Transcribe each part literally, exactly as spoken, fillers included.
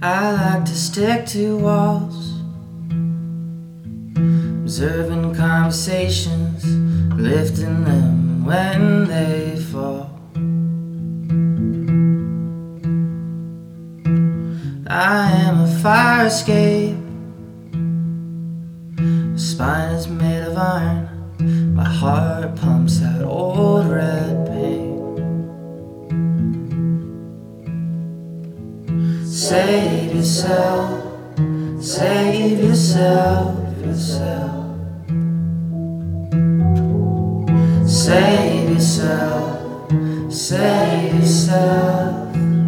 I like to stick to walls, observing conversations, lifting them when they fall. I am a fire escape. My spine is made of iron. My heart pumps out old red paint. Save yourself, save yourself, yourself. Save yourself, save yourself.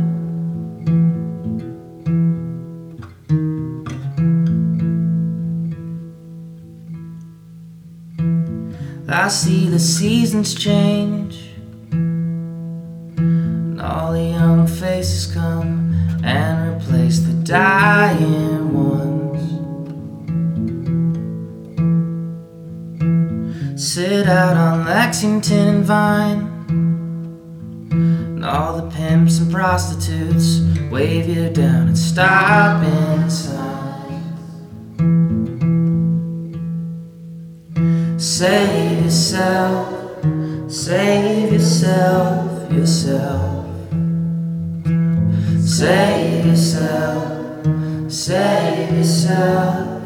I see the seasons change, and all the young faces come and replace the dying ones. Sit out on Lexington and Vine, and all the pimps and prostitutes wave you down and stop inside. Save yourself, save yourself, yourself. Save yourself, save yourself.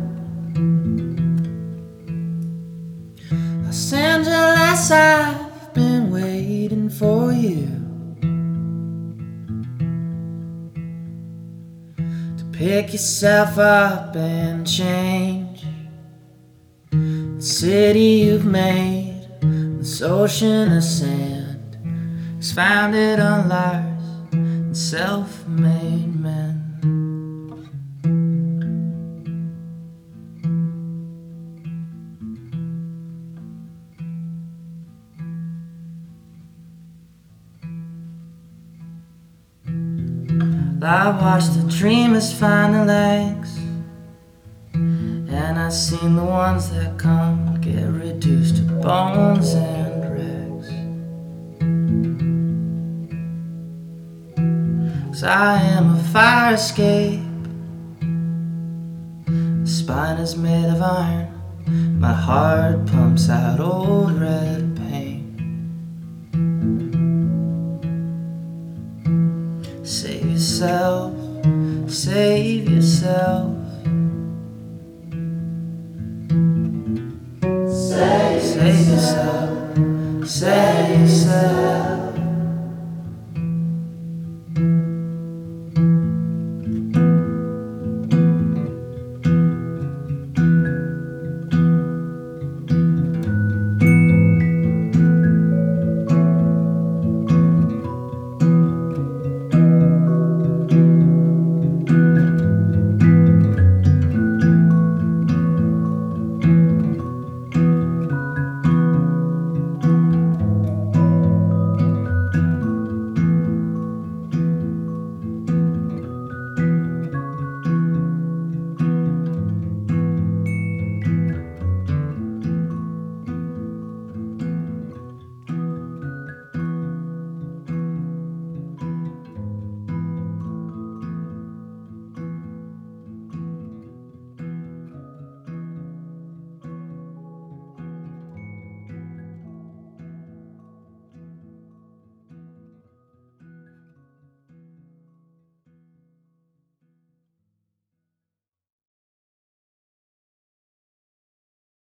Los Angeles, I've been waiting for you to pick yourself up and change. The city you've made, this ocean of sand, is founded on liars and self-made men. I watched the dreamers find the legs, and I've seen the ones that come get reduced to bones and rags. 'Cause I am a fire escape. My spine is made of iron. My heart pumps out old red paint. Save yourself, save yourself. Save yourself, save yourself.